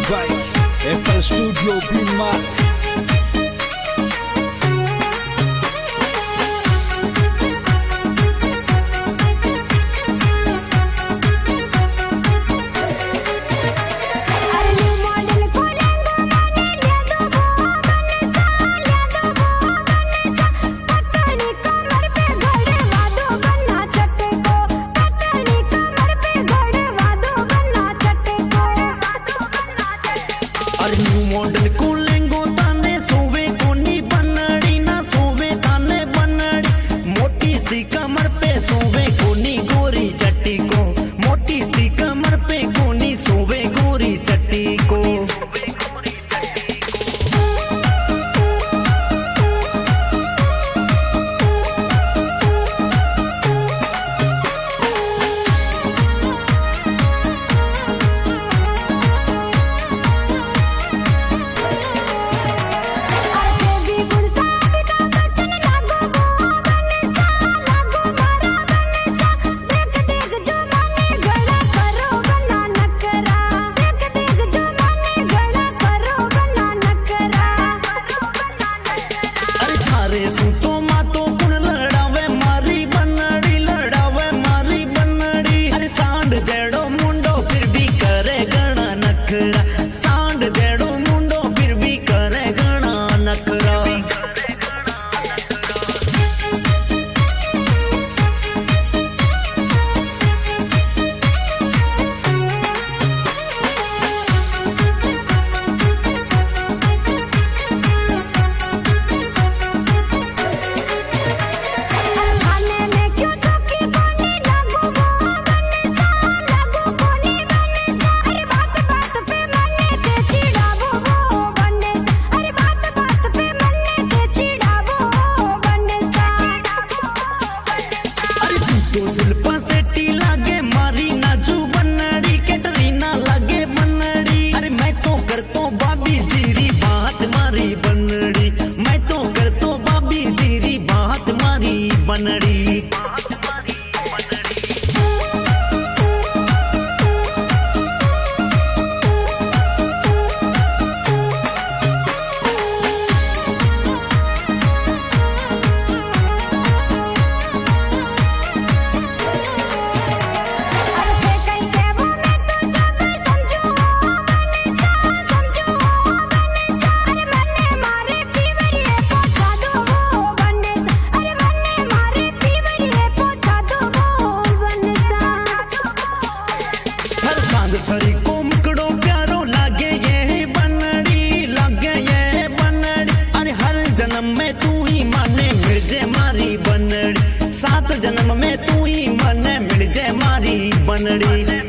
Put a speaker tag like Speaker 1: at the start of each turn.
Speaker 1: by FL Studio Bima.
Speaker 2: New model को लेंगो ताने सोवे कोनी बनड़ी ना सोवे ताने बनड़ी मोटी सी कमर पे सोवे कोनी गोरी चट्टी को मोटी सी कमर पे कोनी सोवे गोरी चट्टी को सांड देड़ो मुंडो फिर भी करे घना नखरा शिल्पा सेठी लागे मारी नाजू बनड़ी कैटरीना लागे बनड़ी अरे मैं तो करतो बाबी जीरी बात मारी बनड़ी मैं तो करतो बाबी जीरी बात मारी बनड़ी छरी को मुकड़ो प्यारो लागे ये बनड़ी अरे हर जन्म में तू ही माने मिर्जे मारी बनड़ी 7 जन्म में तू ही माने मिर्जे मारी बनड़ी।